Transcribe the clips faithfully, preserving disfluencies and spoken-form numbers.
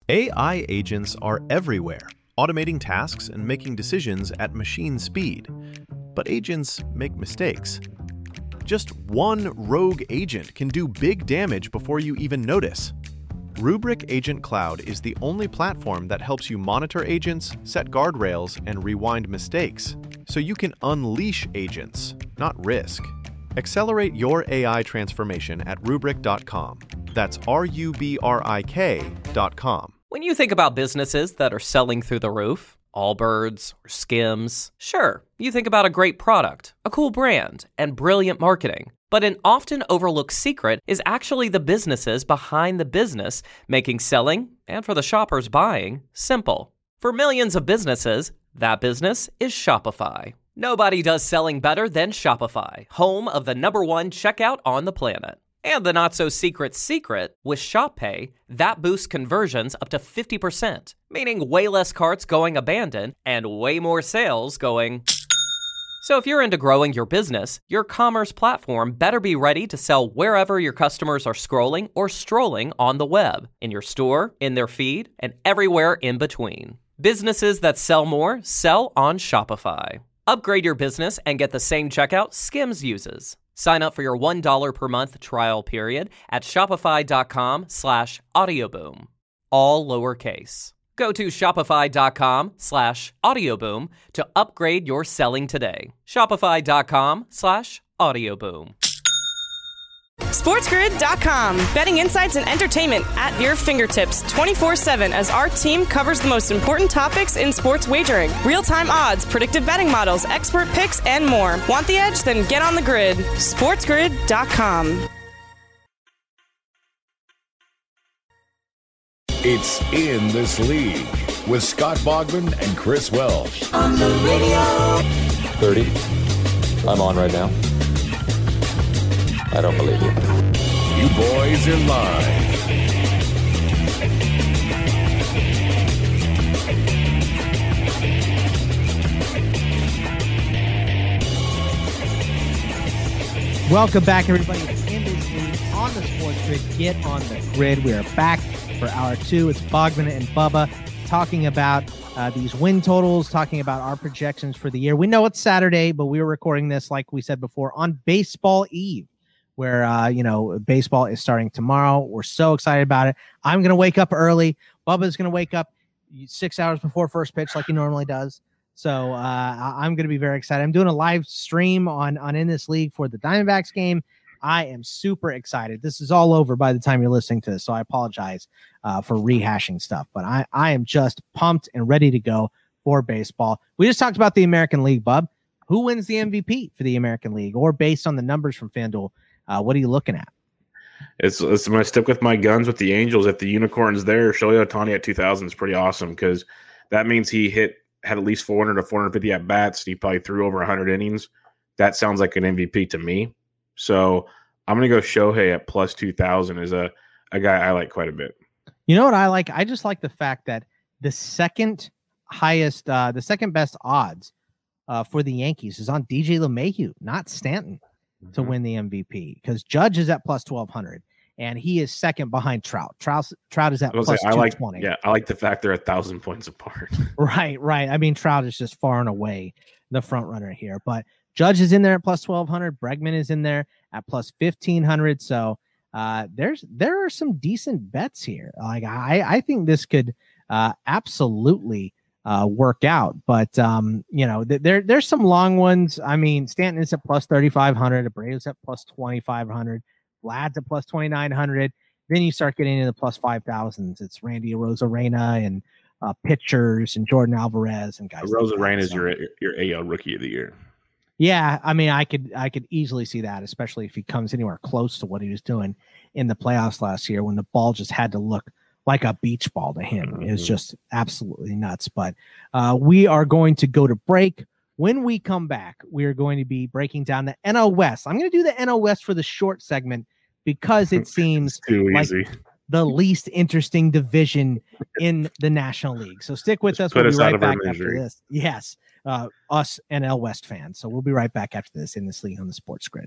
A I agents are everywhere, automating tasks and making decisions at machine speed. But agents make mistakes. Just one rogue agent can do big damage before you even notice. Rubrik Agent Cloud is the only platform that helps you monitor agents, set guardrails, and rewind mistakes, so you can unleash agents, not risk. Accelerate your A I transformation at rubrik dot com. That's R U B R I K dot com. When you think about businesses that are selling through the roof, Allbirds or Skims, sure, you think about a great product, a cool brand, and brilliant marketing. But an often overlooked secret is actually the businesses behind the business, making selling, and for the shoppers buying, simple. For millions of businesses, that business is Shopify. Nobody does selling better than Shopify, home of the number one checkout on the planet. And the not-so-secret secret, with Shop Pay, that boosts conversions up to fifty percent, meaning way less carts going abandoned and way more sales going... So if you're into growing your business, your commerce platform better be ready to sell wherever your customers are scrolling or strolling on the web, in your store, in their feed, and everywhere in between. Businesses that sell more sell on Shopify. Upgrade your business and get the same checkout Skims uses. Sign up for your one dollar per month trial period at shopify.com slash audioboom. All lowercase. Go to shopify.com slash audioboom to upgrade your selling today. Shopify.com slash audioboom. SportsGrid dot com. Betting insights and entertainment at your fingertips twenty-four seven as our team covers the most important topics in sports wagering. Real-time odds, predictive betting models, expert picks, and more. Want the edge? Then get on the grid. SportsGrid dot com. It's In This League with Scott Bogman and Chris Welsh. On the radio. thirty. I'm on right now. I don't believe you. You boys are live. Welcome back, everybody. It's In This League on the Sports Grid. Get on the grid. We are back for hour two. It's Bogman and Bubba talking about uh, these win totals, talking about our projections for the year. We know it's Saturday, but we were recording this, like we said before, on Baseball Eve, where, uh, you know, baseball is starting tomorrow. We're so excited about it. I'm going to wake up early. Bubba's going to wake up six hours before first pitch like he normally does. So uh, I'm going to be very excited. I'm doing a live stream on, on In This League for the Diamondbacks game. I am super excited. This is all over by the time you're listening to this, so I apologize uh, for rehashing stuff. But I, I am just pumped and ready to go for baseball. We just talked about the American League, Bub. Who wins the M V P for the American League? Or based on the numbers from FanDuel, uh, what are you looking at? It's, it's I'm going to stick with my guns with the Angels. If the unicorn's there, Shohei Ohtani at two thousand is pretty awesome because that means he hit had at least four hundred to four hundred fifty at bats. And he probably threw over one hundred innings. That sounds like an M V P to me. So I'm going to go Shohei at plus two thousand is a, a guy I like quite a bit. You know what I like? I just like the fact that the second highest, uh, the second best odds uh, for the Yankees is on D J LeMahieu, not Stanton, mm-hmm. to win the M V P, because Judge is at plus twelve hundred and he is second behind Trout. Trout, Trout is at plus say, I like, two twenty. Yeah, I like the fact they're a thousand points apart. Right, right. I mean, Trout is just far and away the front runner here, but Judge is in there at plus twelve hundred. Bregman is in there at plus fifteen hundred. So uh, there's there are some decent bets here. Like I, I think this could uh, absolutely uh, work out. But um, you know, th- there there's some long ones. I mean, Stanton is at plus thirty-five hundred. Abreu's at plus twenty-five hundred. Vlad's at plus twenty-nine hundred. Then you start getting into the plus five thousands. It's Randy Arozarena and uh, pitchers and Jordan Alvarez and guys. Arozarena like is so. your your A L Rookie of the Year. Yeah, I mean, I could I could easily see that, especially if he comes anywhere close to what he was doing in the playoffs last year when the ball just had to look like a beach ball to him. Mm-hmm. It was just absolutely nuts. But uh, we are going to go to break. When we come back, we are going to be breaking down the N L West. I'm going to do the N L West for the short segment because it seems too like easy. The least interesting division in the National League. So stick with Just us. We'll us be right back misery. after this. Yes. Uh, us N L West fans. So we'll be right back after this In This League on the Sports Grid.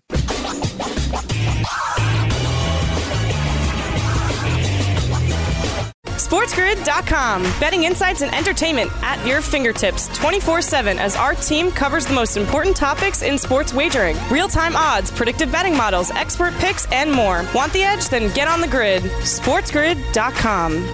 SportsGrid dot com. Betting insights and entertainment at your fingertips twenty-four seven as our team covers the most important topics in sports wagering. Real-time odds, predictive betting models, expert picks, and more. Want the edge? Then get on the grid. SportsGrid dot com.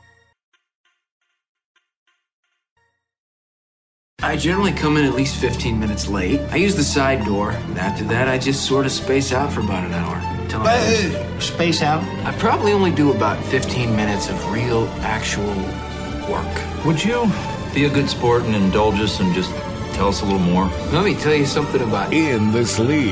I generally come in at least fifteen minutes late. I use the side door. After that, I just sort of space out for about an hour. Till I'm Hey, space out? I probably only do about fifteen minutes of real, actual work. Would you be a good sport and indulge us and just tell us a little more? Let me tell you something about In this league.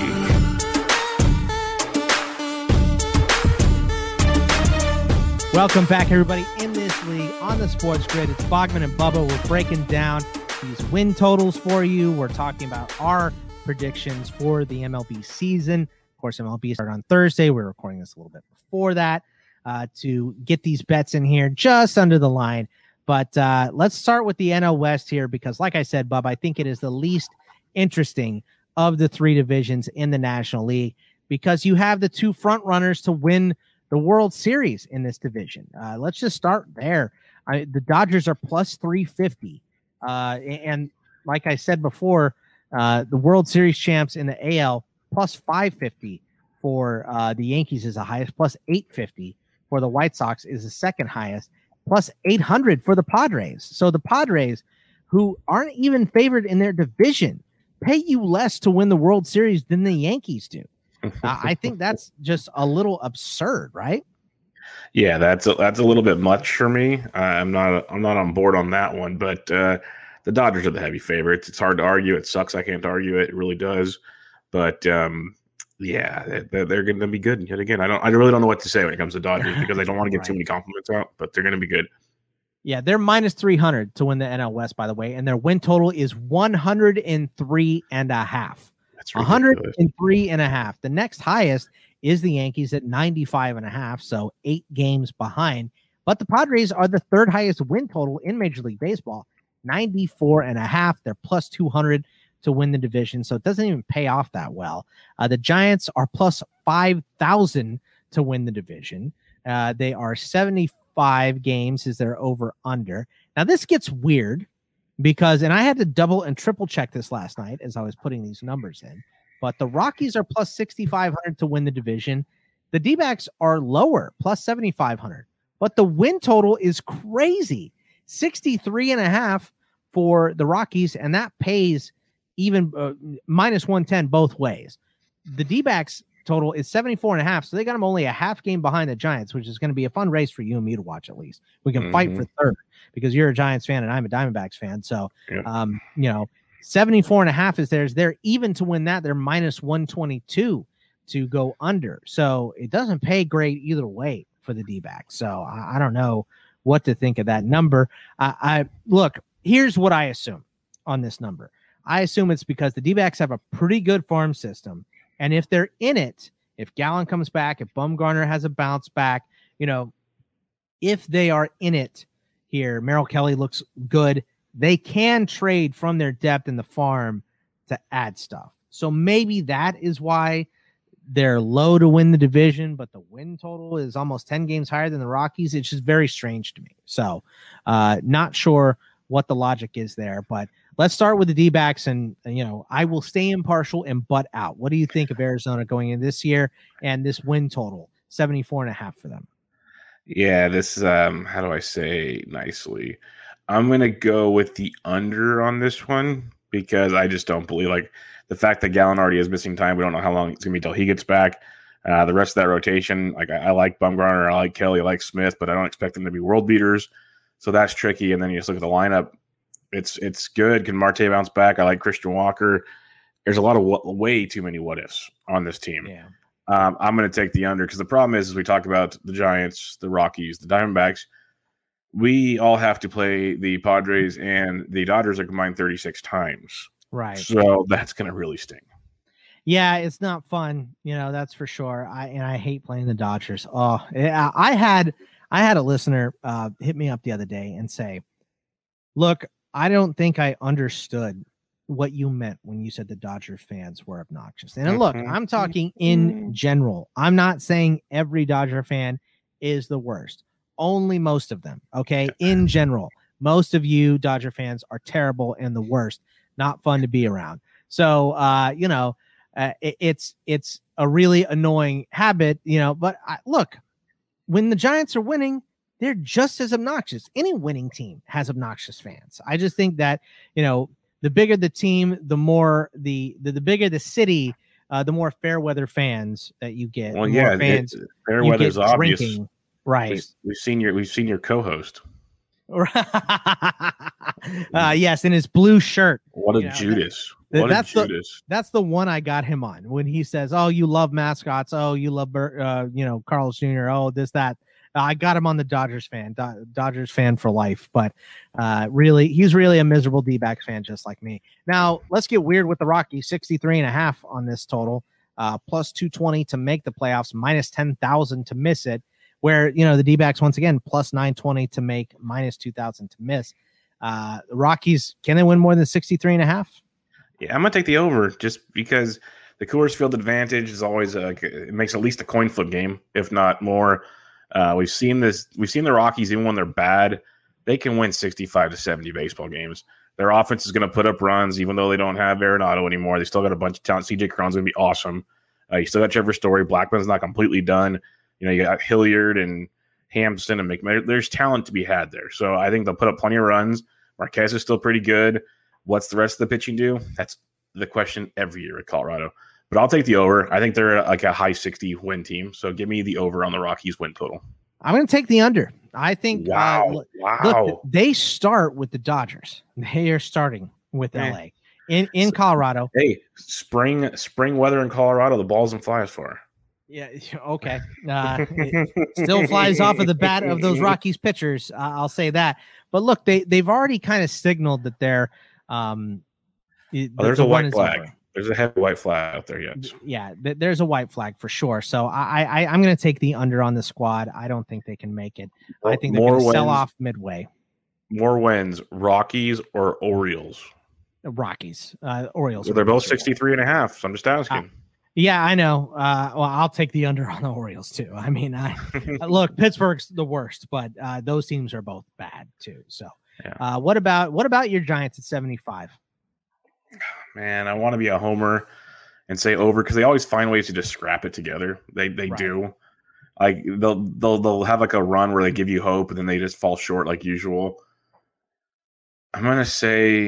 Welcome back, everybody, in this league on the Sports Grid. It's Bogman and Bubba. We're breaking down these win totals for you. We're talking about our predictions for the M L B season. Of course, M L B started on Thursday. We're recording this a little bit before that uh, to get these bets in here just under the line. But uh, let's start with the N L West here because, like I said, Bub, I think it is the least interesting of the three divisions in the National League because you have the two front runners to win the World Series in this division. Uh, let's just start there. I, the Dodgers are plus three fifty. Uh, and like I said before, uh, the World Series champs in the A L plus five fifty for uh, the Yankees is the highest, plus eight fifty for the White Sox is the second highest, plus eight hundred for the Padres. So the Padres, who aren't even favored in their division, pay you less to win the World Series than the Yankees do. uh, I think that's just a little absurd, right? Yeah, that's a, that's a little bit much for me. Uh, I'm not I'm not on board on that one, but uh, the Dodgers are the heavy favorites. It's hard to argue. It sucks. I can't argue it. It really does. But um, yeah, they're, they're going to be good yet again. I don't. I really don't know what to say when it comes to Dodgers because I don't want to get right. too many compliments out. But they're going to be good. Yeah, they're minus three hundred to win the N L West, by the way, and their win total is one hundred three and a half. That's one hundred three and a half. The next highest is the Yankees at ninety-five and a half, so eight games behind. But the Padres are the third highest win total in Major League Baseball, ninety-four and a half. They're plus two hundred to win the division, so it doesn't even pay off that well. Uh, the Giants are plus five thousand to win the division. Uh, they are seventy-five games is their over-under. Now, this gets weird because, and I had to double and triple check this last night as I was putting these numbers in, but the Rockies are plus sixty-five hundred to win the division. The D-backs are lower, plus seventy-five hundred, but the win total is crazy, sixty-three and a half for the Rockies, and that pays even uh, minus one ten both ways. The D-backs total is seventy-four and a half, so they got them only a half game behind the Giants, which is going to be a fun race for you and me to watch. At least we can mm-hmm. fight for third because you're a Giants fan and I'm a Diamondbacks fan. So, yeah. um, you know, seventy-four and a half is theirs. They're even to win that. They're minus one twenty-two to go under. So it doesn't pay great either way for the D-backs. So I, I don't know what to think of that number. I, I look, here's what I assume on this number. I assume it's because the D-backs have a pretty good farm system. And if they're in it, if Gallen comes back, if Bumgarner has a bounce back, you know, if they are in it here, Merrill Kelly looks good. They can trade from their depth in the farm to add stuff. So maybe that is why they're low to win the division, but the win total is almost ten games higher than the Rockies. It's just very strange to me. So uh, not sure what the logic is there, but let's start with the D-backs, and, you know, I will stay impartial and butt out. What do you think of Arizona going in this year and this win total, seventy-four and a half for them? Yeah, this, um, how do I say nicely? I'm going to go with the under on this one because I just don't believe, like, the fact that Gallen already is missing time. We don't know how long it's going to be till he gets back. Uh, the rest of that rotation, like, I, I like Bumgarner, I like Kelly, I like Smith, but I don't expect them to be world beaters. So that's tricky. And then you just look at the lineup. It's it's good. Can Marte bounce back? I like Christian Walker. There's a lot of w- way too many what ifs on this team. Yeah. Um, I'm going to take the under because the problem is, as we talk about the Giants, the Rockies, the Diamondbacks, we all have to play the Padres, and the Dodgers are combined thirty-six times. Right. So that's going to really sting. Yeah, it's not fun. You know, that's for sure. I and I hate playing the Dodgers. Oh, I had I had a listener uh, hit me up the other day and say, "Look, I don't think I understood what you meant when you said the Dodgers fans were obnoxious." And look, I'm talking in general. I'm not saying every Dodger fan is the worst. only most of them. Okay. In general, most of you Dodger fans are terrible and the worst, not fun to be around. So, uh, you know, uh, it, it's, it's a really annoying habit, you know, but I, look, when the Giants are winning, they're just as obnoxious. Any winning team has obnoxious fans. I just think that, you know, the bigger the team, the more the, the, the bigger the city, uh, the more fair weather fans that you get. Well, the yeah, more fans it, fair weather's obvious. Drinking. Right. We've, we've seen your, we've seen your co-host. uh, yes, in his blue shirt. What a you know, Judas. That, what that's a Judas. The, that's the one I got him on when he says, oh, you love mascots. Oh, you love, uh, you know, Carlos Junior Oh, this, that. I got him on the Dodgers fan, Do- Dodgers fan for life. But uh, really, he's really a miserable D-backs fan just like me. Now, let's get weird with the Rockies. sixty-three and a half on this total, uh, plus two twenty to make the playoffs, minus ten thousand to miss it. Where, you know, the D-backs, once again, plus nine twenty to make, minus two thousand to miss. Uh, the Rockies, can they win more than sixty-three and a half? Yeah, I'm going to take the over just because the Coors Field advantage is always, a, it makes at least a coin flip game, if not more. Uh, we've seen this. We've seen the Rockies, even when they're bad, they can win sixty-five to seventy baseball games. Their offense is going to put up runs, even though they don't have Arenado anymore. They still got a bunch of talent. C J Cron's going to be awesome. Uh, you still got Trevor Story. Blackman's not completely done. You know, you got Hilliard and Hampson and McMahon. There's talent to be had there. So I think they'll put up plenty of runs. Marquez is still pretty good. What's the rest of the pitching do? That's the question every year at Colorado. But I'll take the over. I think they're like a high sixty win team. So give me the over on the Rockies win total. I'm going to take the under. I think. Wow. Uh, look, wow. Look, they start with the Dodgers. They are starting with Eh. L A in in Colorado. Hey, spring spring weather in Colorado. The balls and fly as far. Yeah. Okay. Uh, it still flies off of the bat of those Rockies pitchers. Uh, I'll say that. But look, they they've already kind of signaled that they're. Um, the, Oh, there's the a run white is flag. over. There's a heavy white flag out there yet. Yeah, th- there's a white flag for sure. So I, I I'm going to take the under on the squad. I don't think they can make it. I think they're More going to sell wins. off midway. More wins, Rockies or Orioles? Rockies, uh, Orioles. Well, are they're both miserable. sixty-three and a half. So I'm just asking. Uh, Yeah, I know. Uh, well, I'll take the under on the Orioles too. I mean, I look, Pittsburgh's the worst, but uh, those teams are both bad too. So, Yeah. uh, what about what about your Giants at seventy-five? Man, I want to be a homer and say over because they always find ways to just scrap it together. They they Right. do. Like they'll they'll they'll have like a run where they give you hope and then they just fall short like usual. I'm gonna say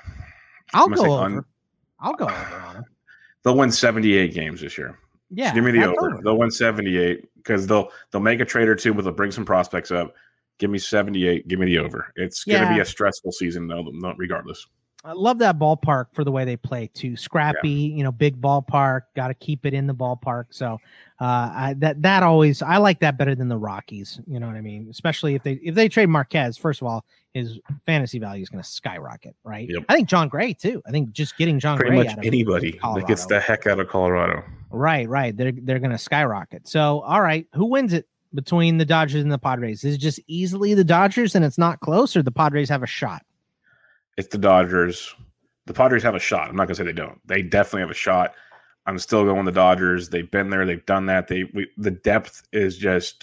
I'll I'm gonna go say over. un- I'll go over on them. they'll win seventy-eight games this year. Yeah, So give me the that's over. over. They'll win seventy-eight because they'll they'll make a trade or two, but they'll bring some prospects up. Give me seventy-eight. Give me the over. It's gonna Yeah. be a stressful season though, no- regardless. I love that ballpark for the way they play too. Scrappy, you know, big ballpark. Got to keep it in the ballpark. So uh, I, that that always I like that better than the Rockies. You know what I mean? Especially if they if they trade Marquez. First of all, his fantasy value is going to skyrocket, right? Yep. I think John Gray too. I think just getting John Pretty Gray much out of anybody that Colorado. gets the heck out of Colorado. Right, right. They're they're going to skyrocket. So all right, who wins it between the Dodgers and the Padres? Is it just easily the Dodgers and it's not close, or the Padres have a shot? It's the Dodgers. The Padres have a shot. I'm not gonna say they don't. They definitely have a shot. I'm still going the Dodgers. They've been there. They've done that. They we, the depth is just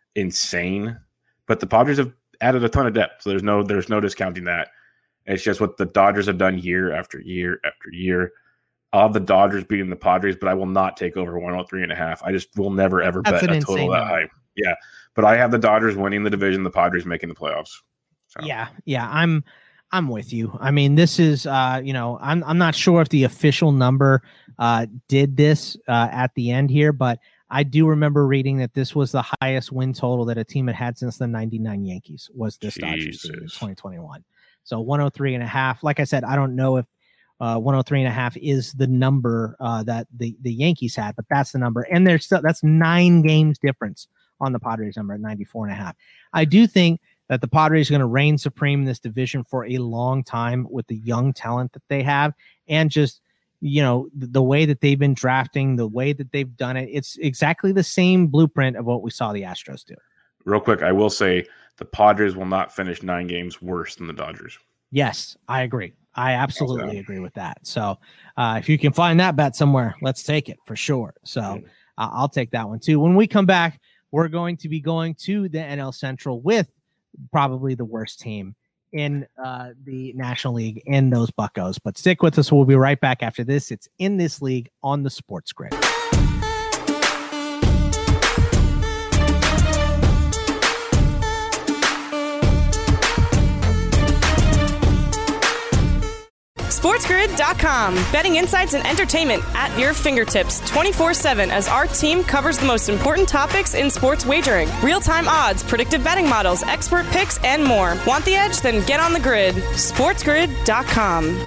insane. But the Padres have added a ton of depth, so there's no there's no discounting that. It's just what the Dodgers have done year after year after year. I'll have the Dodgers beating the Padres, but I will not take over one oh three and a half. I just will never ever That's bet an a total insane that number. high. Yeah, but I have the Dodgers winning the division. The Padres making the playoffs. So. Yeah, yeah, I'm I'm with you. I mean, this is uh, you know, I'm I'm not sure if the official number uh did this uh at the end here, but I do remember reading that this was the highest win total that a team had had since the ninety-nine Yankees was this Dodgers team in Jesus. twenty twenty-one. So one oh three and a half. Like I said, I don't know if uh one oh three and a half is the number uh that the the Yankees had, but that's the number. And there's still that's nine games difference on the Padres number at ninety-four and a half. I do think that the Padres are going to reign supreme in this division for a long time with the young talent that they have, and just, you know, the, the way that they've been drafting, the way that they've done it. It's exactly the same blueprint of what we saw the Astros do. Real quick, I will say the Padres will not finish nine games worse than the Dodgers. Yes, I agree. I absolutely agree with that. So uh, if you can find that bet somewhere, let's take it for sure. So uh, I'll take that one too. When we come back, we're going to be going to the N L Central with probably the worst team in uh, the National League in those Buccos. But stick with us. We'll be right back after this. It's In This League on the Sports Grid. SportsGrid dot com. Betting insights and entertainment at your fingertips twenty-four seven as our team covers the most important topics in sports wagering. Real-time odds, predictive betting models, expert picks, and more. Want the edge? Then get on the grid. SportsGrid dot com.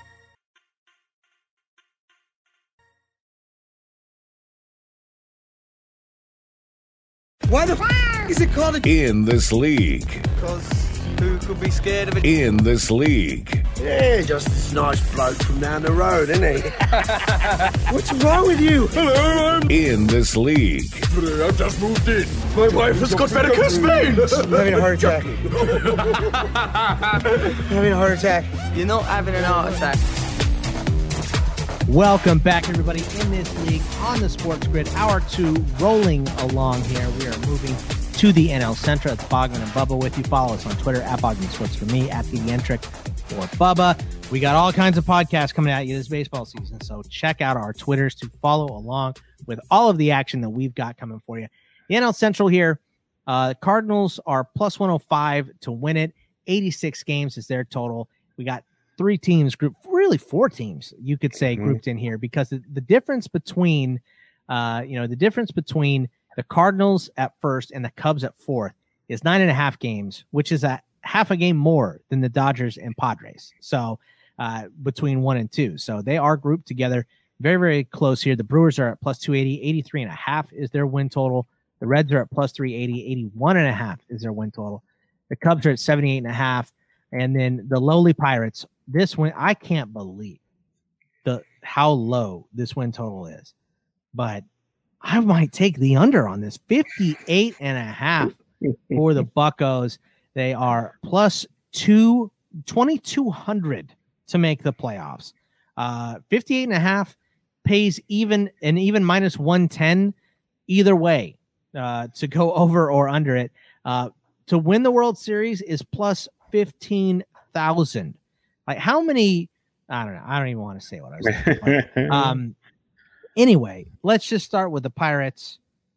Why the f*** is it called a- In This League? Because who could be scared of it? In This League. Yeah, just this nice bloke from down the road, isn't he? What's wrong with you? Hello, I'm... In This League. I've just moved in. My wife has got varicose veins. I'm having a heart attack. I'm having a heart attack. You're not having an heart attack. Welcome back, everybody, in this league on the Sports Grid. Hour two rolling along here. We are moving to the N L Central. It's Bogman and Bubba with you. Follow us on Twitter at Bogman Sports for me, at Pediatric for Bubba. We got all kinds of podcasts coming at you this baseball season, so check out our Twitters to follow along with all of the action that we've got coming for you. The N L Central here, uh, Cardinals are plus one oh five to win it. eighty-six games is their total. We got three teams grouped, really four teams, you could say, mm-hmm. grouped in here, because the, the difference between, uh, you know, the difference between the Cardinals at first and the Cubs at fourth is nine and a half games, which is a half a game more than the Dodgers and Padres. So uh, between one and two. So they are grouped together very, very close here. The Brewers are at plus two eighty, eighty-three and a half is their win total. The Reds are at plus three eighty, eighty-one and a half is their win total. The Cubs are at seventy-eight and a half. And then the lowly Pirates, this win, I can't believe the how low this win total is, but I might take the under on this. fifty-eight and a half for the Buccos. They are plus two, twenty-two hundred to make the playoffs. Uh, fifty-eight and a half pays even and even minus one ten either way uh, to go over or under it. Uh, to win the World Series is plus fifteen thousand. Like how many? I don't know. I don't even want to say what I was saying. But, um, anyway, let's just start with the Pirates.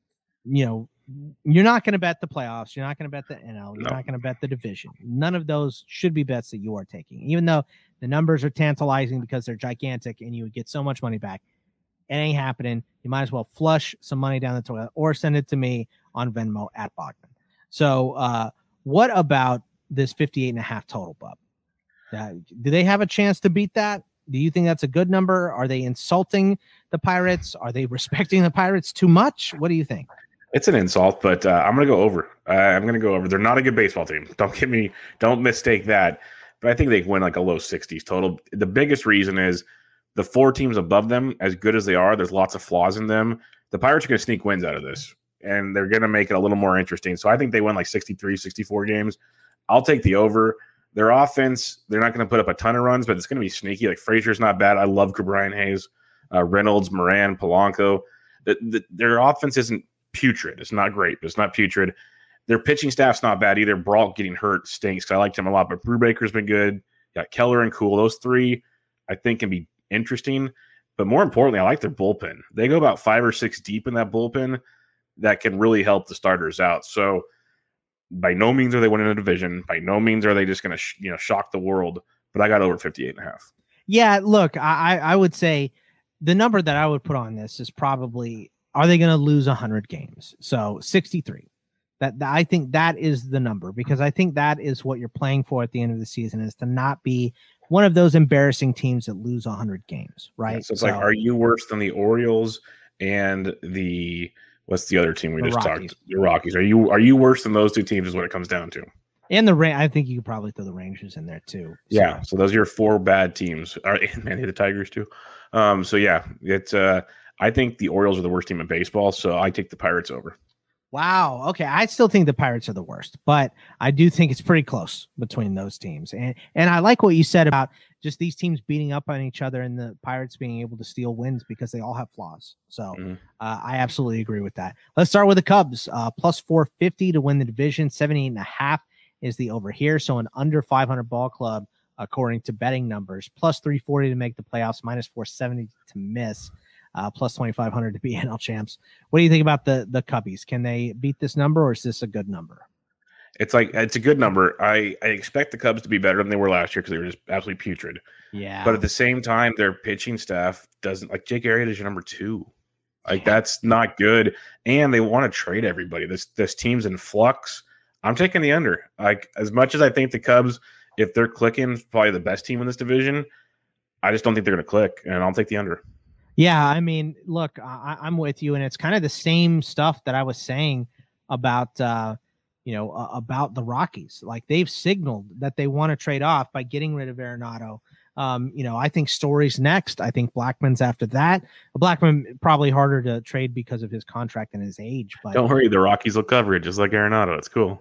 You know, you're not going to bet the playoffs. You're not going to bet the N L. You're no. not going to bet the division. None of those should be bets that you are taking, even though the numbers are tantalizing because they're gigantic and you would get so much money back. It ain't happening. You might as well flush some money down the toilet or send it to me on Venmo at Bogman. So, uh, what about this fifty-eight and a half total, Bub? Uh, do they have a chance to beat that? Do you think that's a good number? Are they insulting the Pirates? Are they respecting the Pirates too much? What do you think? It's an insult, but uh, I'm going to go over. Uh, I'm going to go over. They're not a good baseball team. Don't get me, don't mistake that. But I think they win like a low sixties total. The biggest reason is the four teams above them, as good as they are, there's lots of flaws in them. The Pirates are going to sneak wins out of this, and they're going to make it a little more interesting. So I think they win like sixty-three, sixty-four games. I'll take the over. Their offense, they're not going to put up a ton of runs, but it's going to be sneaky. Like Frazier's not bad. I love Brian Hayes, uh, Reynolds, Moran, Polanco. The, the, their offense isn't putrid. It's not great, but it's not putrid. Their pitching staff's not bad either. Brault getting hurt stinks. I liked him a lot, but Brubaker's been good. Got Keller and Cool. Those three, I think, can be interesting. But more importantly, I like their bullpen. They go about five or six deep in that bullpen that can really help the starters out. So by no means are they winning a division. By no means are they just going to sh- you know shock the world. But I got over fifty-eight and a half. Yeah, look, I, I would say the number that I would put on this is probably, are they going to lose one hundred games? So sixty-three. That, that I think that is the number, because I think that is what you're playing for at the end of the season, is to not be one of those embarrassing teams that lose one hundred games, right? Yeah, so it's so, like, are you worse than the Orioles and the what's the other team we just Rockies. talked? The Rockies. Are you are you worse than those two teams? Is what it comes down to. And the I think you could probably throw the Rangers in there too. So. Yeah, so those are your four bad teams. Are and the Tigers too. Um, so yeah, it's uh, I think the Orioles are the worst team in baseball, so I take the Pirates over. Wow. Okay. I still think the Pirates are the worst, but I do think it's pretty close between those teams. And and I like what you said about just these teams beating up on each other and the Pirates being able to steal wins because they all have flaws. So mm-hmm. uh, I absolutely agree with that. Let's start with the Cubs. Uh, plus four fifty to win the division. seventy-eight and a half is the over here. So an under five hundred ball club, according to betting numbers. Plus three forty to make the playoffs. Minus four seventy to miss. Uh, plus twenty-five hundred to be N L champs. What do you think about the the Cubbies? Can they beat this number, or is this a good number? It's like it's a good number. I, I expect the Cubs to be better than they were last year because they were just absolutely putrid. Yeah. But at the same time, their pitching staff doesn't like Jake Arrieta is your number two. Like that's not good. And they want to trade everybody. This this team's in flux. I'm taking the under. Like as much as I think the Cubs, if they're clicking, probably the best team in this division. I just don't think they're going to click, and I'll take the under. Yeah, I mean, look, I, I'm with you, and it's kind of the same stuff that I was saying about, uh, you know, uh, about the Rockies. Like they've signaled that they want to trade off by getting rid of Arenado. Um, you know, I think Story's next. I think Blackman's after that. Blackman probably harder to trade because of his contract and his age. But don't worry, the Rockies will cover it just like Arenado. It's cool.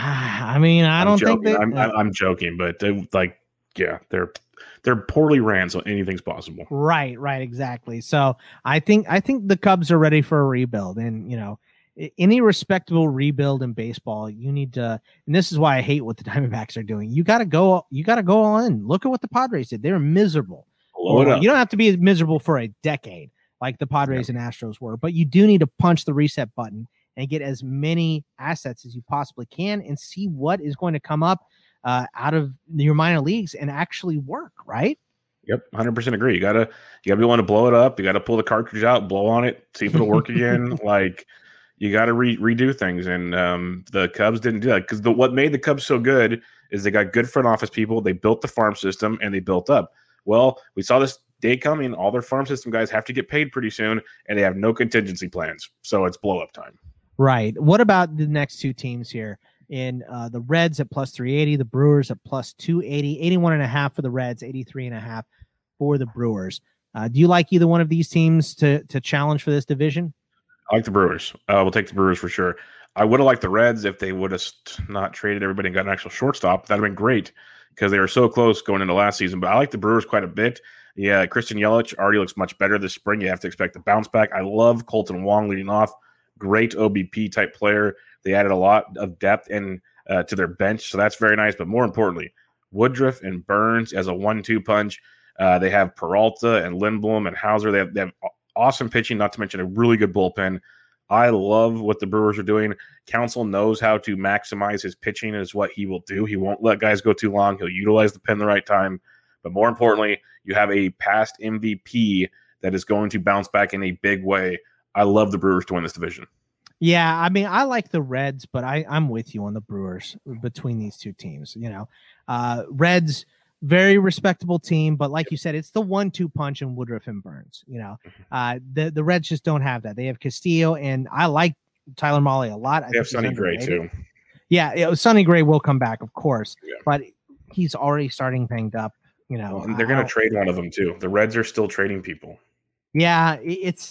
I mean, I I'm don't joking. think they, I'm, uh, I'm joking, but they, like, yeah, they're. They're poorly ran, so anything's possible. Right, right, exactly. So I think I think the Cubs are ready for a rebuild, and you know, any respectable rebuild in baseball, you need to. And this is why I hate what the Diamondbacks are doing. You got to go. You got to go all in. Look at what the Padres did. They're miserable. Blow it up. You don't have to be miserable for a decade like the Padres yeah. and Astros were, but you do need to punch the reset button and get as many assets as you possibly can, and see what is going to come up. Uh, out of your minor leagues and actually work, right? Yep, one hundred percent agree. You gotta, you gotta be willing to blow it up. You gotta pull the cartridge out, blow on it, see if it'll work again. Like, you gotta re- redo things, and um, the Cubs didn't do that because the what made the Cubs so good is they got good front office people. They built the farm system and they built up. Well, we saw this day coming. All their farm system guys have to get paid pretty soon, and they have no contingency plans. So it's blow up time. Right. What about the next two teams here? In uh, the Reds at plus three eighty, the Brewers at plus two eighty, eighty-one and a half for the Reds, eighty-three and a half for the Brewers. Uh, do you like either one of these teams to to challenge for this division? I like the Brewers. Uh, we'll take the Brewers for sure. I would have liked the Reds if they would have not traded everybody and got an actual shortstop. That'd have been great because they were so close going into last season. But I like the Brewers quite a bit. Yeah, Christian Yelich already looks much better this spring. You have to expect a bounce back. I love Colton Wong leading off. Great O B P type player. They added a lot of depth in uh, to their bench, so that's very nice. But more importantly, Woodruff and Burns as a one two punch. Uh, they have Peralta and Lindblom and Hauser. They have, they have awesome pitching, not to mention a really good bullpen. I love what the Brewers are doing. Counsell knows how to maximize his pitching is what he will do. He won't let guys go too long. He'll utilize the pen the right time. But more importantly, you have a past M V P that is going to bounce back in a big way. I love the Brewers to win this division. Yeah, I mean, I like the Reds, but I, I'm with you on the Brewers between these two teams. You know, uh, Reds, very respectable team, but like you said, it's the one two punch in Woodruff and Burns. You know, uh, the, the Reds just don't have that. They have Castillo, and I like Tyler Mahle a lot. I they have Sonny Gray, too. Yeah, it, Sonny Gray will come back, of course, yeah. but he's already starting banged up. You know, well, they're going to trade one of them, too. The Reds are still trading people. Yeah, it's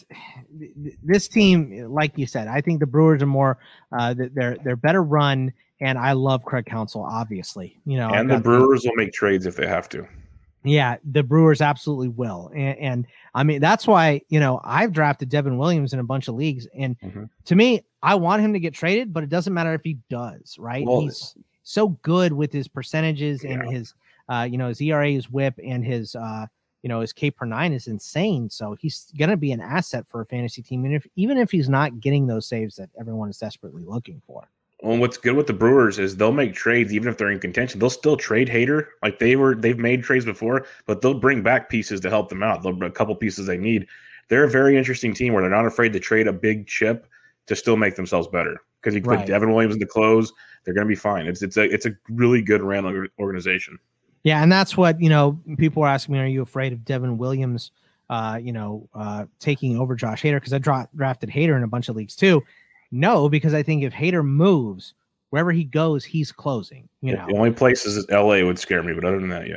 this team, like you said, I think the Brewers are more, uh, they're they're better run, and I love Craig Counsell, obviously. You know, and the Brewers the, will make trades if they have to. Yeah, the Brewers absolutely will, and, and I mean that's why you know I've drafted Devin Williams in a bunch of leagues, and mm-hmm. to me, I want him to get traded, but it doesn't matter if he does, right? Well, he's so good with his percentages yeah. and his, uh, you know, his E R A, his WHIP, and his. Uh, You know, his K per nine is insane. So he's going to be an asset for a fantasy team. And if, even if he's not getting those saves that everyone is desperately looking for. Well, what's good with the Brewers is they'll make trades, even if they're in contention, they'll still trade Hader. Like they were, they've made trades before, but they'll bring back pieces to help them out. They'll bring a couple pieces they need. They're a very interesting team where they're not afraid to trade a big chip to still make themselves better. Because you put right. Devin Williams in the close, they're going to be fine. It's, it's a, it's a really good ran organization. Yeah, and that's what, you know, people were asking me, are you afraid of Devin Williams, uh, you know, uh, taking over Josh Hader? Because I dra- drafted Hader in a bunch of leagues too. No, because I think if Hader moves, wherever he goes, he's closing. You yeah, know, the only places L A would scare me, but other than that, yes.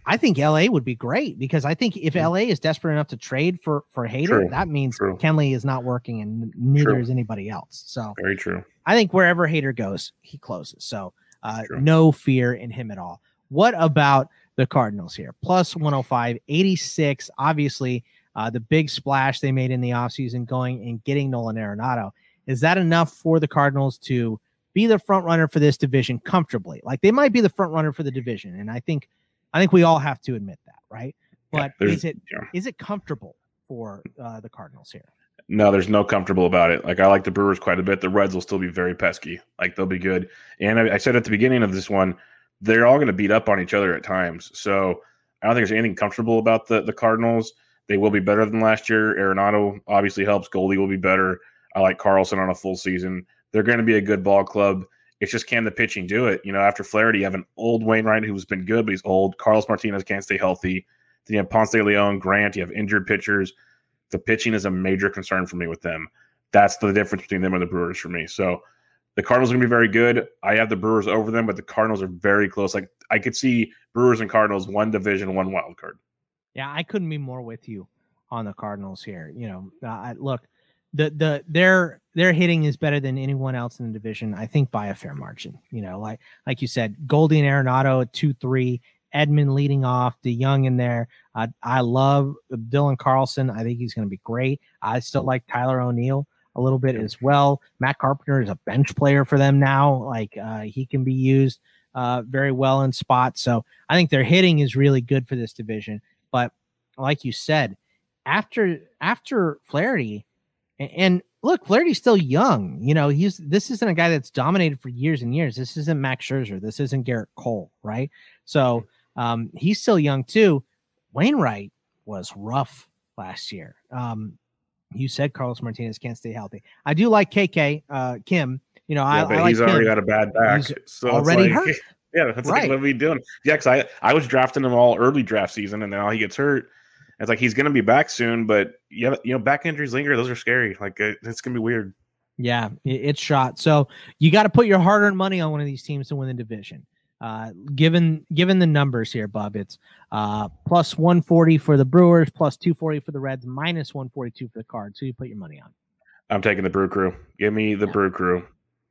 I think L A would be great because I think if L A is desperate enough to trade for, for Hader, True. that means True. Kenley is not working and neither True. is anybody else. So Very true. I think wherever Hader goes, he closes. So uh, True. no fear in him at all. What about the Cardinals here? Plus one oh five, eighty-six. Obviously, uh, the big splash they made in the offseason going and getting Nolan Arenado. Is that enough for the Cardinals to be the front runner for this division comfortably? Like they might be the front runner for the division. And I think I think we all have to admit that, right? But yeah, is it yeah. is it comfortable for uh, the Cardinals here? No, there's no comfortable about it. Like I like the Brewers quite a bit. The Reds will still be very pesky. Like they'll be good. And I, I said at the beginning of this one, they're all going to beat up on each other at times. So I don't think there's anything comfortable about the the Cardinals. They will be better than last year. Arenado obviously helps. Goldie will be better. I like Carlson on a full season. They're going to be a good ball club. It's just, can the pitching do it? You know, after Flaherty, you have an old Wainwright who's been good, but he's old. Carlos Martinez can't stay healthy. Then you have Ponce de Leon, Grant. You have injured pitchers. The pitching is a major concern for me with them. That's the difference between them and the Brewers for me. So the Cardinals are going to be very good. I have the Brewers over them, but the Cardinals are very close. Like I could see Brewers and Cardinals, one division, one wild card. Yeah, I couldn't be more with you on the Cardinals here. You know, uh, I, look, the the their their hitting is better than anyone else in the division, I think, by a fair margin. You know, like like you said, Goldie and Arenado at two three, Edman leading off, DeYoung in there. Uh, I love Dylan Carlson. I think he's going to be great. I still like Tyler O'Neill a little bit as well. Matt Carpenter is a bench player for them now. Like uh, he can be used uh, very well in spots. So I think their hitting is really good for this division. But like you said, after after Flaherty, and, and look, Flaherty's still young. You know, he's this isn't a guy that's dominated for years and years. This isn't Max Scherzer. This isn't Garrett Cole, right? So um, he's still young too. Wainwright was rough last year. Um, you said Carlos Martinez can't stay healthy. I do like K K uh, Kim. You know, yeah, I, but I like he's already Kim. got a bad back. He's so already it's like, hurt. Yeah, that's Right. like, what are we doing? Yeah, because I, I was drafting him all early draft season, and now he gets hurt. It's like he's going to be back soon, but yeah, you know, back injuries linger. Those are scary. Like it, it's going to be weird. Yeah, it, it's shot. So you got to put your hard-earned money on one of these teams to win the division. Uh, given given the numbers here, Bub, it's uh, plus one forty for the Brewers, plus two forty for the Reds, minus one forty-two for the Cards. So you put your money on. I'm taking the Brew Crew. Give me the Yeah. Brew Crew.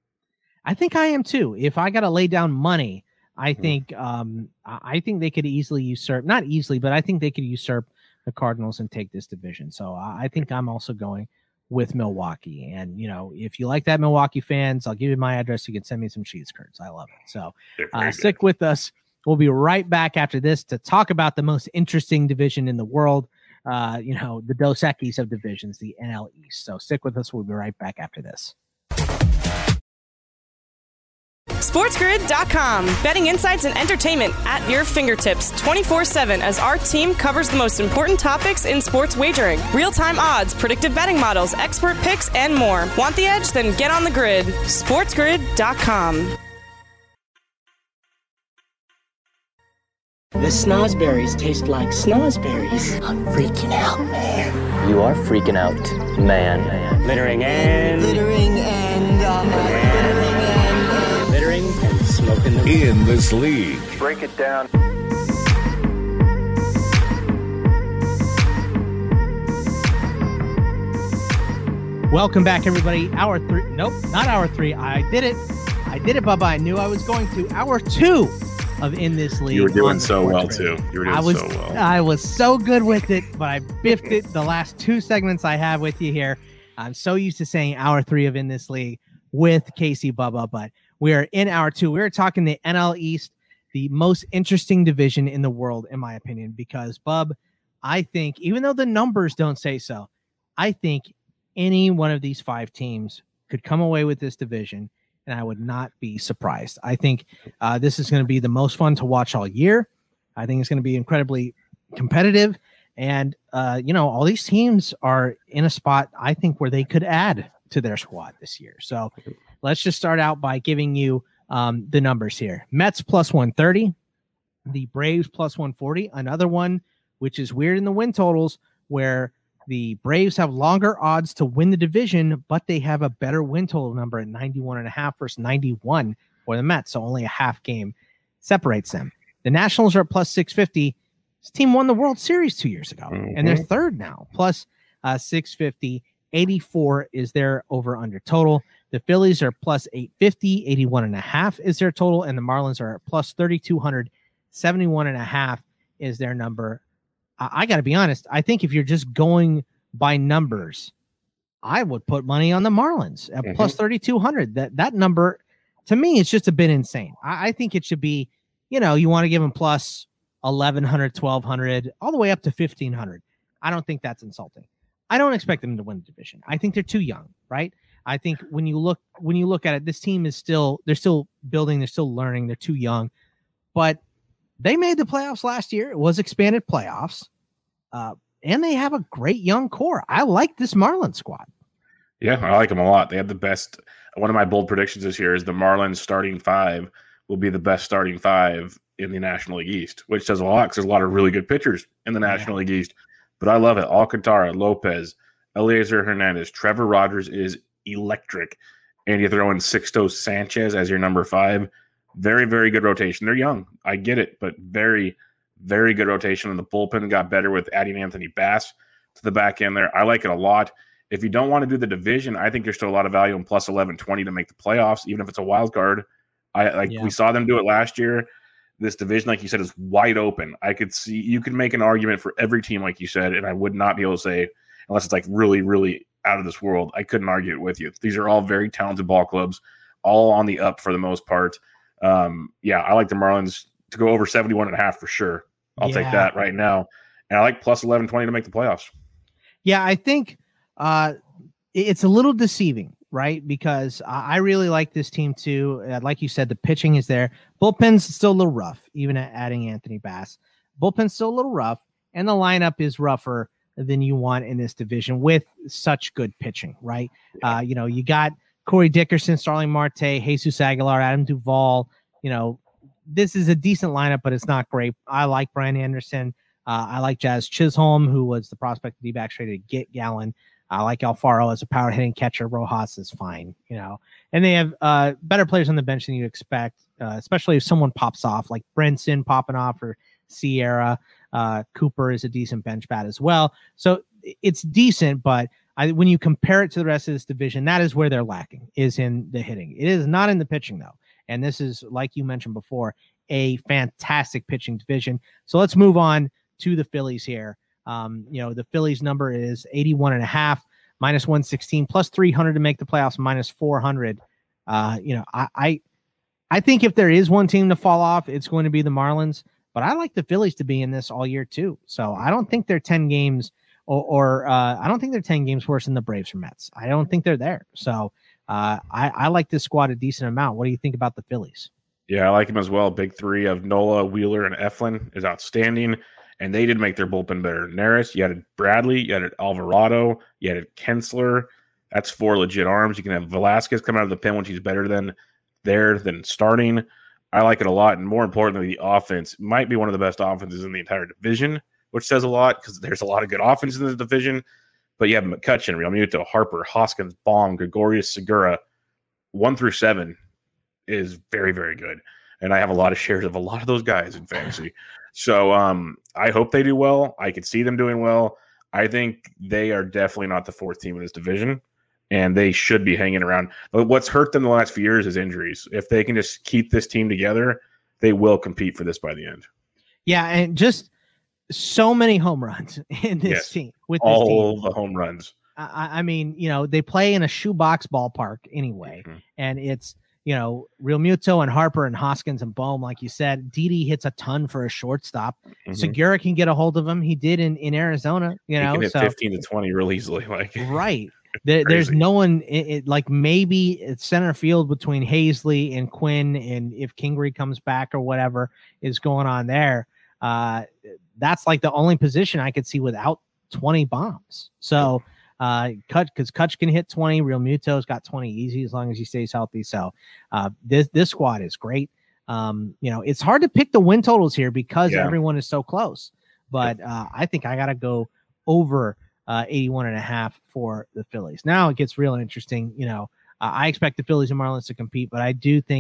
I think I am too. If I got to lay down money, I think um, I I think they could easily usurp, not easily, but I think they could usurp the Cardinals and take this division. So I I think I'm also going with Milwaukee. And, you know, if you like that, Milwaukee fans, I'll give you my address. You can send me some cheese curds. I love it. So uh, stick with us. We'll be right back after this to talk about the most interesting division in the world. Uh, you know, the Dos Equis of divisions, the N L East. So stick with us. We'll be right back after this. SportsGrid dot com. Betting insights and entertainment at your fingertips twenty-four seven as our team covers the most important topics in sports wagering. Real-time odds, predictive betting models, expert picks, and more. Want the edge? Then get on the grid. SportsGrid dot com. The snozberries taste like snozberries. I'm freaking out, man. You are freaking out, man. Littering and... Littering and... Uh, littering and... Uh, littering and smoking the... In this league. Break it down. Welcome back, everybody. Hour three. Nope, not hour three. I did it. I did it, Bubba. I knew I was going to. Hour two of In This League. You were doing so well, too. You were doing I was, so well. I was so good with it, but I biffed it the last two segments I have with you here. I'm so used to saying hour three of In This League with Casey Bubba, but we are in hour two. We're talking the N L East, the most interesting division in the world, in my opinion, because, Bub, I think, even though the numbers don't say so, I think any one of these five teams could come away with this division, and I would not be surprised. I think uh, this is going to be the most fun to watch all year. I think it's going to be incredibly competitive. And, uh, you know, all these teams are in a spot, I think, where they could add to their squad this year. So let's just start out by giving you um, the numbers here. Mets plus one thirty, the Braves plus one forty, another one, which is weird in the win totals, where the Braves have longer odds to win the division, but they have a better win total number at ninety-one and a half versus ninety-one for the Mets. So only a half game separates them. The Nationals are at plus six fifty. This team won the World Series two years ago, mm-hmm. and they're third now, plus uh, six fifty. eighty-four is their over-under total. The Phillies are plus eight fifty. eighty-one and a half is their total, and the Marlins are plus thirty-two hundred. seventy-one and a half is their number. I, I got to be honest. I think if you're just going by numbers, I would put money on the Marlins at mm-hmm. plus thirty-two hundred. That that number, to me, is just a bit insane. I, I think it should be, you know, you want to give them plus eleven hundred, twelve hundred, all the way up to fifteen hundred. I don't think that's insulting. I don't expect them to win the division. I think they're too young, right? I think when you look when you look at it, this team is still they're still building, they're still learning, they're too young. But they made the playoffs last year. It was expanded playoffs. Uh, and they have a great young core. I like this Marlins squad. Yeah, I like them a lot. They have the best. One of my bold predictions this year is the Marlins starting five will be the best starting five in the National League East, which says a lot because there's a lot of really good pitchers in the National yeah. League East. But I love it. Alcantara, Lopez, Eliezer Hernandez, Trevor Rogers is electric. And you throw in Sixto Sanchez as your number five. Very, very good rotation. They're young. I get it, but very, very good rotation. And the bullpen got better with adding Anthony Bass to the back end there. I like it a lot. If you don't want to do the division, I think there's still a lot of value in plus eleven twenty to make the playoffs, even if it's a wild card. I like yeah. we saw them do it last year. This division, like you said, is wide open. I could see you could make an argument for every team, like you said, and I would not be able to say, unless it's like really, really out of this world, I couldn't argue it with you. These are all very talented ball clubs, all on the up for the most part. Um, yeah, I like the Marlins to go over seventy-one and a half for sure. I'll yeah. take that right now. And I like plus eleven twenty to make the playoffs. Yeah, I think uh, it's a little deceiving, right? Because I really like this team too. Uh, like you said, the pitching is there. Bullpen's still a little rough, even at adding Anthony Bass. Bullpen's still a little rough, and the lineup is rougher than you want in this division with such good pitching, right? Yeah. Uh, you know, you got Corey Dickerson, Starling Marte, Jesus Aguilar, Adam Duvall. You know, this is a decent lineup, but it's not great. I like Brian Anderson. Uh, I like Jazz Chisholm, who was the prospect the D-backs traded to get Gallen. I like Alfaro as a power hitting catcher. Rojas is fine, you know, and they have uh, better players on the bench than you expect, uh, especially if someone pops off like Brinson popping off or Sierra. Uh, Cooper is a decent bench bat as well. So it's decent, but I, when you compare it to the rest of this division, that is where they're lacking, is in the hitting. It is not in the pitching, though. And this is, like you mentioned before, a fantastic pitching division. So let's move on to the Phillies here. Um, you know, the Phillies number is eighty-one and a half, minus one sixteen, plus three hundred to make the playoffs, minus four hundred. Uh, you know, I, I, I think if there is one team to fall off, it's going to be the Marlins, but I like the Phillies to be in this all year too. So I don't think they're ten games or, or uh, I don't think they're ten games worse than the Braves or Mets. I don't think they're there. So uh, I, I like this squad a decent amount. What do you think about the Phillies? Yeah, I like them as well. Big three of Nola, Wheeler, and Eflin is outstanding. And they did make their bullpen better. Neris, you added Bradley, you added Alvarado, you added Kensler. That's four legit arms. You can have Velasquez come out of the pen when she's better than there than starting. I like it a lot. And more importantly, the offense might be one of the best offenses in the entire division, which says a lot because there's a lot of good offense in the division. But you have McCutchen, Realmuto, Harper, Hoskins, Baum, Gregorius, Segura. One through seven is very, very good. And I have a lot of shares of a lot of those guys in fantasy. So um, I hope they do well. I could see them doing well. I think they are definitely not the fourth team in this division, and they should be hanging around. But what's hurt them the last few years is injuries. If they can just keep this team together, they will compete for this by the end. Yeah, and just so many home runs in this yes, team. With all this team. the home runs. I, I mean, you know, they play in a shoebox ballpark anyway, mm-hmm. and it's, you know, Realmuto and Harper and Hoskins and Bohm, like you said. Didi hits a ton for a shortstop. Mm-hmm. Segura can get a hold of him. He did in, in Arizona, you know. He can hit so, fifteen to twenty real easily. Like right. There, there's no one, it, it, like maybe it's center field between Hazley and Quinn, and if Kingery comes back or whatever is going on there, uh, that's like the only position I could see without twenty bombs. So, Uh, cut because Kutch can hit twenty. Realmuto's got twenty easy as long as he stays healthy. So, uh, this this squad is great. Um, you know, it's hard to pick the win totals here because yeah. everyone is so close. But uh, I think I gotta go over uh, eighty-one and a half for the Phillies. Now it gets real interesting. You know, uh, I expect the Phillies and Marlins to compete, but I do think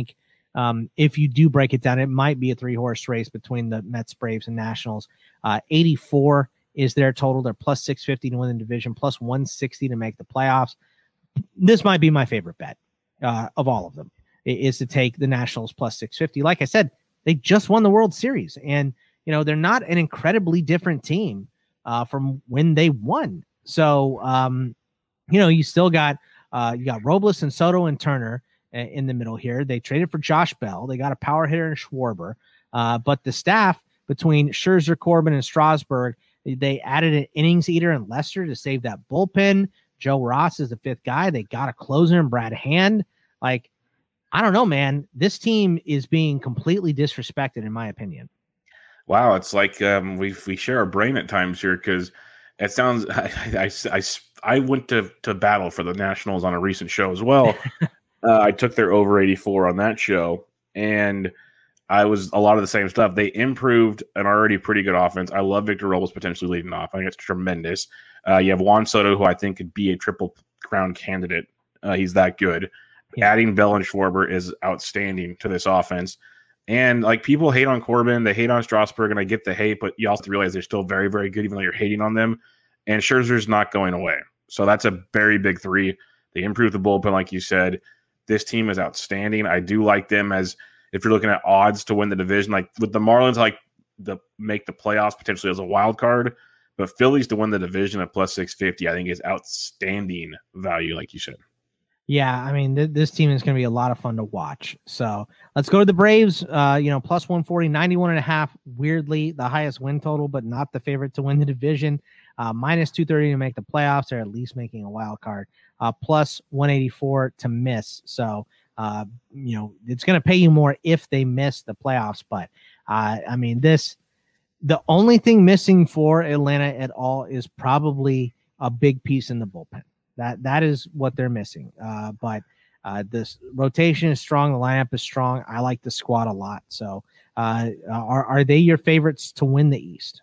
um, if you do break it down, it might be a three horse race between the Mets, Braves, and Nationals. Uh, eighty-four is their total. They're plus six fifty to win the division, plus one sixty to make the playoffs. This might be my favorite bet uh, of all of them, is to take the Nationals plus six fifty. Like I said, they just won the World Series, and you know they're not an incredibly different team uh, from when they won. So um, you know you still got uh, you got Robles and Soto and Turner in the middle here. They traded for Josh Bell. They got a power hitter in Schwarber, uh, but the staff between Scherzer, Corbin, and Strasburg, they added an innings eater in Lester to save that bullpen. Joe Ross is the fifth guy. They got a closer in Brad Hand. Like, I don't know, man. This team is being completely disrespected, in my opinion. Wow, it's like um, we we share a brain at times here, because it sounds. I, I, I, I went to to battle for the Nationals on a recent show as well. uh, I took their over eighty-four on that show, and I was a lot of the same stuff. They improved an already pretty good offense. I love Victor Robles potentially leading off. I think it's tremendous. Uh, you have Juan Soto, who I think could be a triple crown candidate. Uh, he's that good. Yeah. Adding Bell and Schwarber is outstanding to this offense. And like, people hate on Corbin, they hate on Strasburg, and I get the hate, but you also realize they're still very, very good, even though you're hating on them. And Scherzer's not going away. So that's a very big three. They improved the bullpen, like you said. This team is outstanding. I do like them as, if you're looking at odds to win the division, like with the Marlins, like the make the playoffs potentially as a wild card, but Phillies to win the division at plus six fifty, I think is outstanding value, like you said. Yeah, I mean, th- this team is going to be a lot of fun to watch. So let's go to the Braves. Uh, you know, plus one forty, ninety-one and a half. Weirdly, the highest win total, but not the favorite to win the division. Uh, minus two thirty to make the playoffs, or at least making a wild card. Uh, plus one eighty-four to miss. So, uh, you know, it's going to pay you more if they miss the playoffs. But, uh, I mean, this, the only thing missing for Atlanta at all is probably a big piece in the bullpen. That that is what they're missing. Uh, but uh, this rotation is strong. The lineup is strong. I like the squad a lot. So uh, are, are they your favorites to win the East?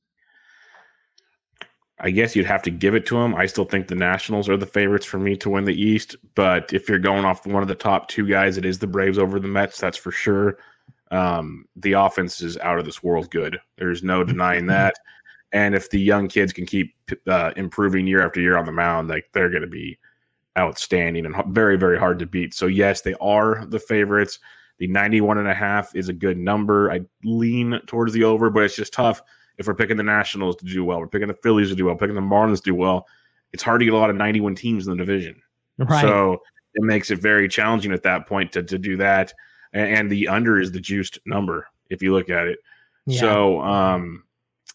I guess you'd have to give it to them. I still think the Nationals are the favorites for me to win the East. But if you're going off one of the top two guys, it is the Braves over the Mets. That's for sure. Um, the offense is out of this world good. There's no denying that. And if the young kids can keep uh, improving year after year on the mound, like, they're going to be outstanding and very, very hard to beat. So yes, they are the favorites. The ninety-one and a half is a good number. I lean towards the over, but it's just tough. If we're picking the Nationals to do well, we're picking the Phillies to do well, picking the Marlins to do well, it's hard to get a lot of ninety-one teams in the division. Right. So it makes it very challenging at that point to, to do that. And, and the under is the juiced number, if you look at it. Yeah. So um,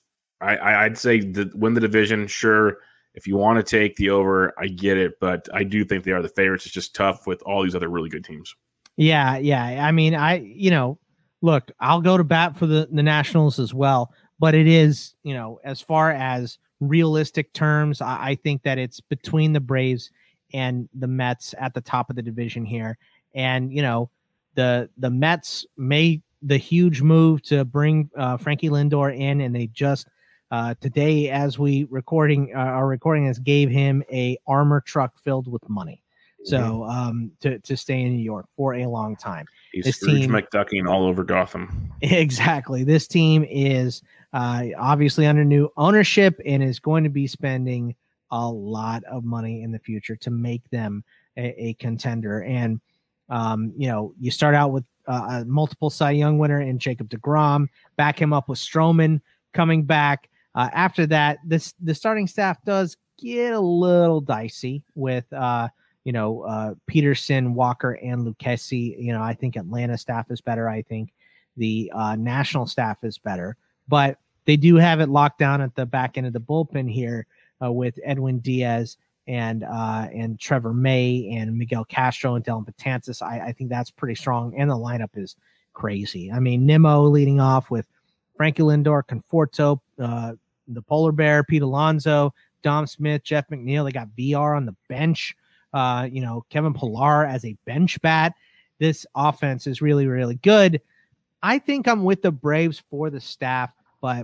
I, I'd say the, win the division, sure. If you want to take the over, I get it. But I do think they are the favorites. It's just tough with all these other really good teams. Yeah, yeah. I mean, I, you know, look, I'll go to bat for the, the Nationals as well. But it is, you know, as far as realistic terms, I, I think that it's between the Braves and the Mets at the top of the division here. And, you know, the the Mets made the huge move to bring uh, Frankie Lindor in, and they just uh, today, as we recording uh, our recording, this gave him a armor truck filled with money. So um, to to stay in New York for a long time. He's this Scrooge team, McDucking all over Gotham. Exactly. This team is uh, obviously under new ownership and is going to be spending a lot of money in the future to make them a, a contender. And um, you know, you start out with uh, a multiple Cy Young winner in Jacob deGrom, back him up with Stroman coming back. Uh, after that, this the starting staff does get a little dicey with. Uh, You know, uh, Peterson, Walker, and Lucchesi. You know, I think Atlanta staff is better. I think the uh, national staff is better. But they do have it locked down at the back end of the bullpen here uh, with Edwin Diaz and uh, and Trevor May and Miguel Castro and Dylan Betances. I, I think that's pretty strong. And the lineup is crazy. I mean, Nimmo leading off with Frankie Lindor, Conforto, uh, the Polar Bear, Pete Alonso, Dom Smith, Jeff McNeil. They got V R on the bench. Uh, you know, Kevin Pillar as a bench bat. This offense is really, really good. I think I'm with the Braves for the staff, but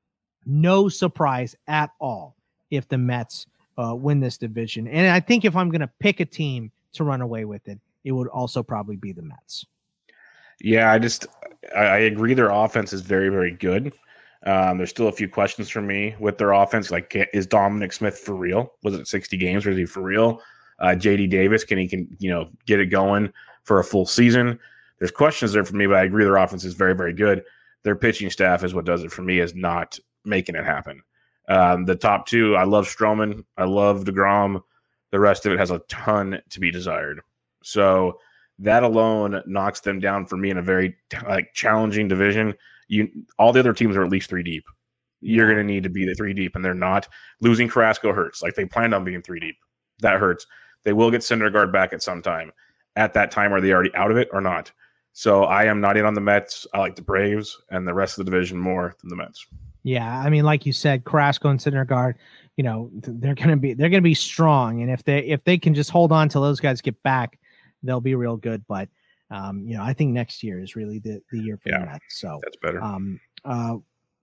no surprise at all if the Mets uh, win this division. And I think if I'm going to pick a team to run away with it, it would also probably be the Mets. Yeah, I just I, I agree their offense is very, very good. Um, there's still a few questions for me with their offense. Like, is Dominic Smith for real? Was it sixty games? Was he for real? Uh, J D Davis, can he can you know get it going for a full season? There's questions there for me, but I agree their offense is very, very good. Their pitching staff is what does it for me, is not making it happen. Um, the top two, I love Stroman. I love DeGrom. The rest of it has a ton to be desired. So that alone knocks them down for me in a very like challenging division. You, all the other teams are at least three deep. You're going to need to be the three deep, and they're not. Losing Carrasco hurts. Like, they planned on being three deep. That hurts. They will get Syndergaard back at some time. At that time, are they already out of it or not? So I am not in on the Mets. I like the Braves and the rest of the division more than the Mets. Yeah, I mean, like you said, Carrasco and Syndergaard, you know, they're going to be they're going to be strong, and if they if they can just hold on till those guys get back, they'll be real good. But um, you know, I think next year is really the, the year for yeah, the Mets. So that's better. Um, uh,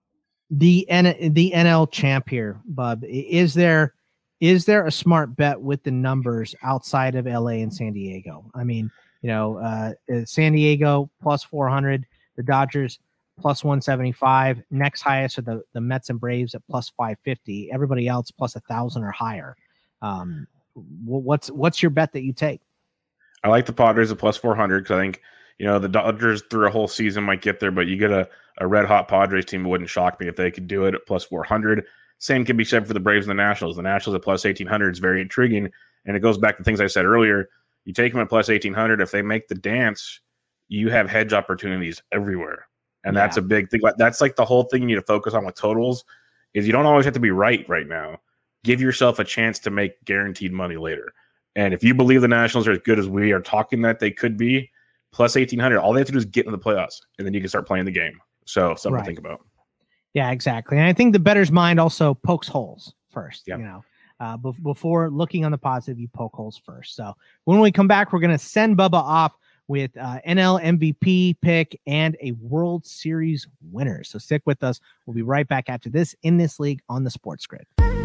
the N the N L champ here, Bub. Is there is there a smart bet with the numbers outside of L A and San Diego? I mean, you know, uh, San Diego plus four hundred, the Dodgers plus one seventy-five. Next highest are the, the Mets and Braves at plus five fifty. Everybody else plus a thousand or higher. Um, what's what's your bet that you take? I like the Padres at plus four hundred because I think, you know, the Dodgers through a whole season might get there, but you get a, a red-hot Padres team. It wouldn't shock me if they could do it at plus four hundred. Same can be said for the Braves and the Nationals. The Nationals at plus eighteen hundred is very intriguing, and it goes back to things I said earlier. You take them at plus eighteen hundred. If they make the dance, you have hedge opportunities everywhere, and yeah. that's a big thing. That's like the whole thing you need to focus on with totals is you don't always have to be right right now. Give yourself a chance to make guaranteed money later. And if you believe the Nationals are as good as we are talking that they could be, plus eighteen hundred, all they have to do is get in the playoffs, and then you can start playing the game. So something right. to think about. Yeah, exactly. And I think the bettor's mind also pokes holes first. Yep. You know, uh, be- before looking on the positive, you poke holes first. So when we come back, we're going to send Bubba off with uh, N L M V P pick and a World Series winner. So stick with us. We'll be right back after this in this league on the Sports Grid.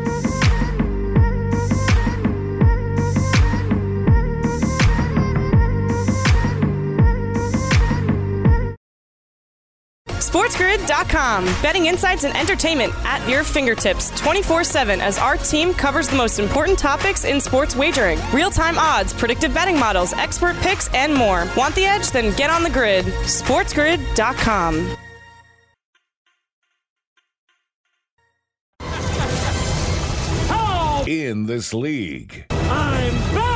SportsGrid dot com. Betting insights and entertainment at your fingertips twenty-four seven as our team covers the most important topics in sports wagering. Real-time odds, predictive betting models, expert picks, and more. Want the edge? Then get on the grid. SportsGrid dot com. In this league. I'm back!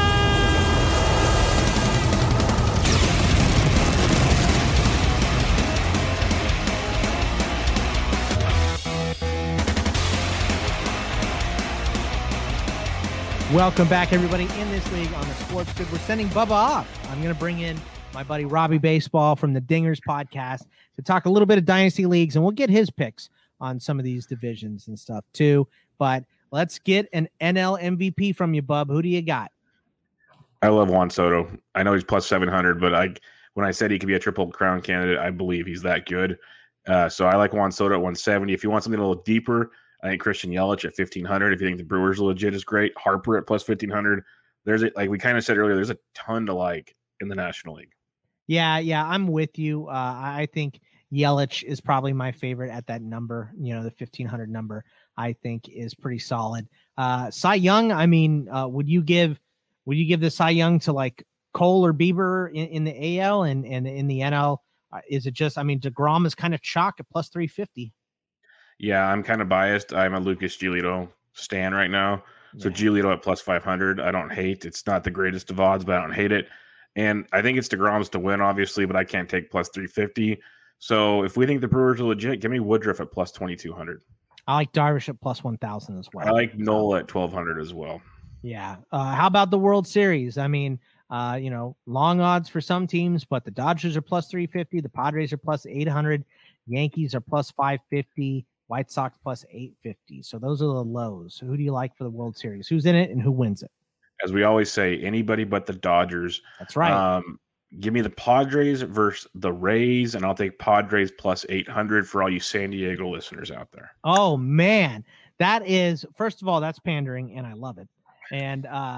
Welcome back, everybody, in this league on the Sports Grid. We're sending Bubba off. I'm going to bring in my buddy Robbie Baseball from the Dingers podcast to talk a little bit of Dynasty Leagues, and we'll get his picks on some of these divisions and stuff too. But let's get an N L M V P from you, Bub. Who do you got? I love Juan Soto. I know he's plus seven hundred, but I when I said he could be a Triple Crown candidate, I believe he's that good. Uh, so I like Juan Soto at one seventy. If you want something a little deeper, I think Christian Yelich at fifteen hundred. If you think the Brewers are legit, is great. Harper at plus fifteen hundred. There's a, like we kind of said earlier, there's a ton to like in the National League. Yeah, yeah, I'm with you. Uh, I think Yelich is probably my favorite at that number. You know, the fifteen hundred number, I think is pretty solid. Uh, Cy Young, I mean, uh, would you give would you give the Cy Young to like Cole or Bieber in, in the A L and, and in the N L? Uh, is it just, I mean, DeGrom is kind of chalk at plus three fifty. Yeah, I'm kind of biased. I'm a Lucas Giolito stan right now. So yeah. Giolito at plus five hundred, I don't hate. It's not the greatest of odds, but I don't hate it. And I think it's DeGrom's to win, obviously, but I can't take plus three fifty. So if we think the Brewers are legit, give me Woodruff at plus twenty-two hundred. I like Darvish at plus one thousand as well. I like Nola at twelve hundred as well. Yeah. Uh, how about the World Series? I mean, uh, you know, long odds for some teams, but the Dodgers are plus three fifty. The Padres are plus eight hundred. Yankees are plus five fifty. White Sox plus eight fifty. So those are the lows. So who do you like for the World Series? Who's in it and who wins it? As we always say, anybody but the Dodgers. That's right. Um, give me the Padres versus the Rays, and I'll take Padres plus eight hundred for all you San Diego listeners out there. Oh, man. That is, first of all, that's pandering, and I love it. And uh,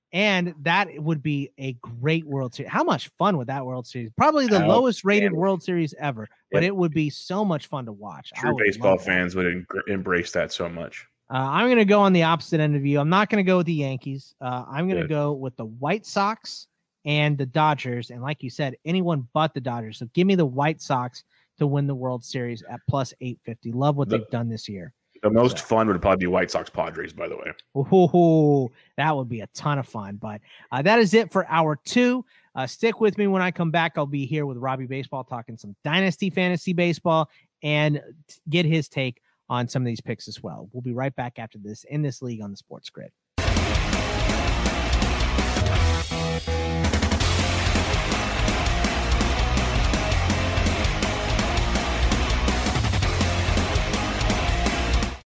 And that would be a great World Series. How much fun would that World Series? Probably the Oh, lowest rated man. World Series ever, but Yep. it would be so much fun to watch. I True would baseball love that. fans would en- embrace that so much. Uh, I'm going to go on the opposite end of you. I'm not going to go with the Yankees. Uh, I'm going to Good. go with the White Sox and the Dodgers. And like you said, anyone but the Dodgers. So give me the White Sox to win the World Series at plus eight fifty. Love what The- they've done this year. The most fun would probably be White Sox Padres, by the way. Ooh, that would be a ton of fun. But uh, that is it for hour two. Uh, stick with me when I come back. I'll be here with Robbie Baseball talking some Dynasty Fantasy Baseball and get his take on some of these picks as well. We'll be right back after this in this league on the Sports Grid.